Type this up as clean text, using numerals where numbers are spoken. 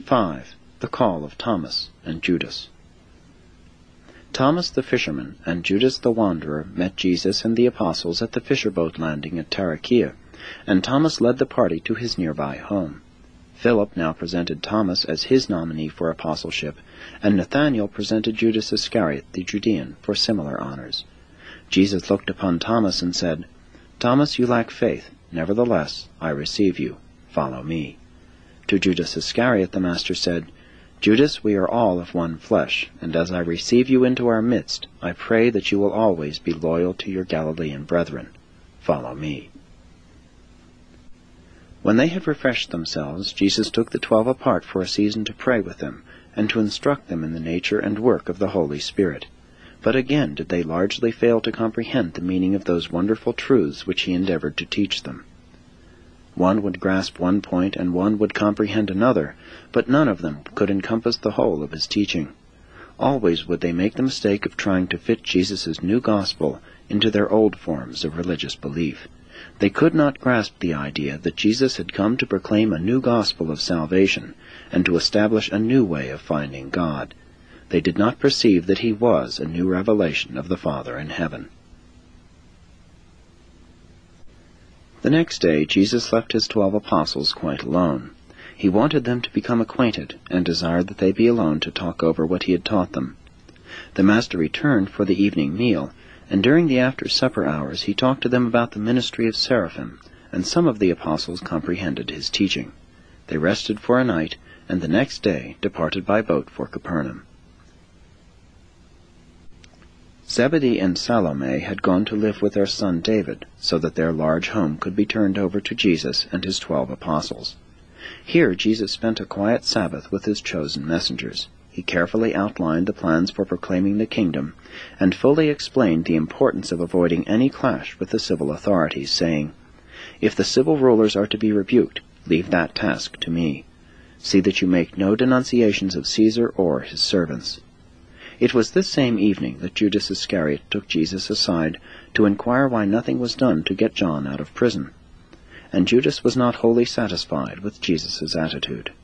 5. The call of Thomas and Judas. Thomas the fisherman and Judas the wanderer met Jesus and the apostles at the fisher-boat landing at Tarichaea, and Thomas led the party to his nearby home. Philip now presented Thomas as his nominee for apostleship, and Nathanael presented Judas Iscariot the Judean for similar honors. Jesus looked upon Thomas and said, "Thomas, you lack faith. Nevertheless, I receive you. Follow me." To Judas Iscariot the Master said, "Judas, we are all of one flesh, and as I receive you into our midst, I pray that you will always be loyal to your Galilean brethren. Follow me." When they had refreshed themselves, Jesus took the 12 apart for a season to pray with them, and to instruct them in the nature and work of the Holy Spirit. But again did they largely fail to comprehend the meaning of those wonderful truths which he endeavored to teach them. One would grasp one point, and one would comprehend another, but none of them could encompass the whole of his teaching. Always would they make the mistake of trying to fit Jesus' new gospel into their old forms of religious belief. They could not grasp the idea that Jesus had come to proclaim a new gospel of salvation, and to establish a new way of finding God. They did not perceive that he was a new revelation of the Father in heaven. The next day Jesus left his 12 apostles quite alone. He wanted them to become acquainted, and desired that they be alone to talk over what he had taught them. The Master returned for the evening meal, and during the after-supper hours he talked to them about the ministry of seraphim, and some of the apostles comprehended his teaching. They rested for a night, and the next day departed by boat for Capernaum. Zebedee and Salome had gone to live with their son David, so that their large home could be turned over to Jesus and his 12 apostles. Here Jesus spent a quiet Sabbath with his chosen messengers. He carefully outlined the plans for proclaiming the kingdom, and fully explained the importance of avoiding any clash with the civil authorities, saying, "If the civil rulers are to be rebuked, leave that task to me. See that you make no denunciations of Caesar or his servants." It was this same evening that Judas Iscariot took Jesus aside to inquire why nothing was done to get John out of prison. And Judas was not wholly satisfied with Jesus' attitude.